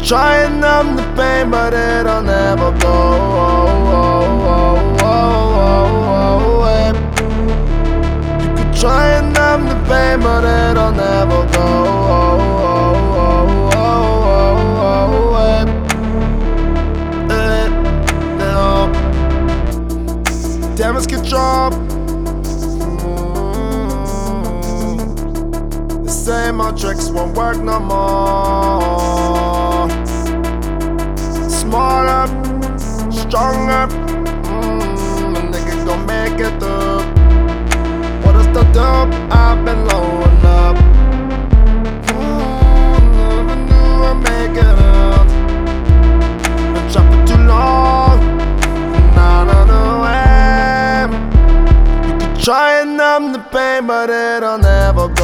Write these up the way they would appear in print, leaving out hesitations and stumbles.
try and numb the pain, but it'll never go away. You could try and numb the pain, but it'll never go away. Damage control. They say my tricks won't work no more. Smarter, stronger, a nigga gon' make it through. What is the dope? I've been blowing up. Never knew I'd make it out. Been trapping too long, not on the way. You can try and numb the pain, but it'll never go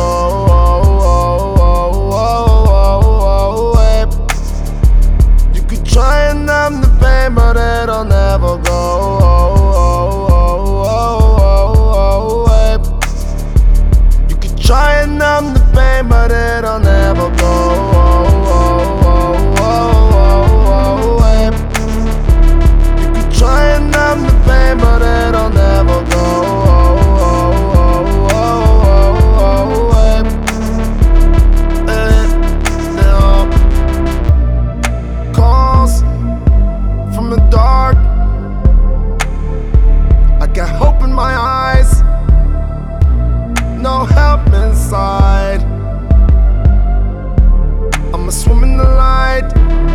away. You could try and numb the pain, but it'll never go away. You could try and numb the pain, but it'll never go away. You could try and numb the pain, but it'll never go away. Calls from the dark. I got hope in my eyes, no help inside. I'ma swim in the light.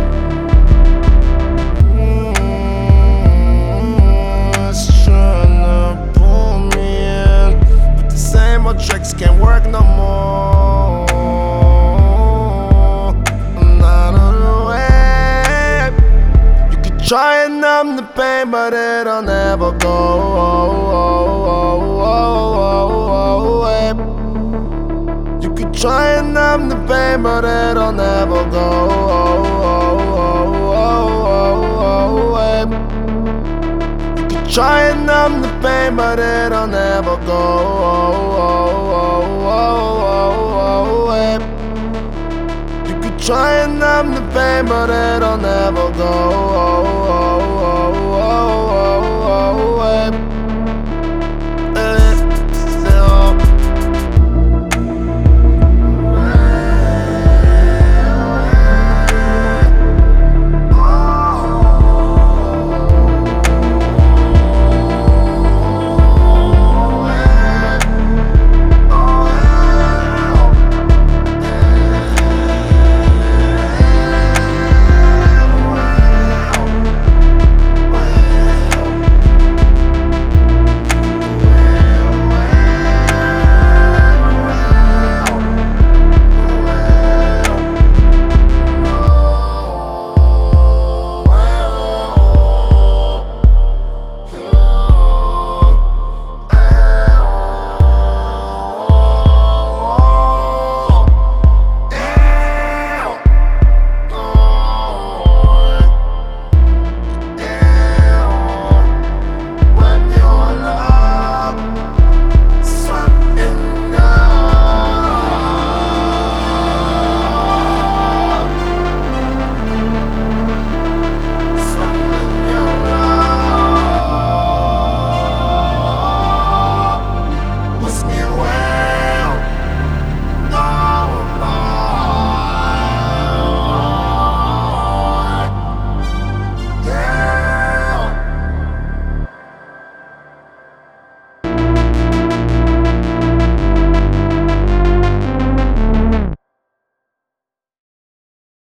It's tryna pull me in, but the same old tricks can't work no more. Not on the way. You could try and numb the pain, but it'll never go away. You could try and numb the pain, but it'll never go away. You could try and numb the pain, but it'll never go away. You could try and numb the pain, but it'll never go away.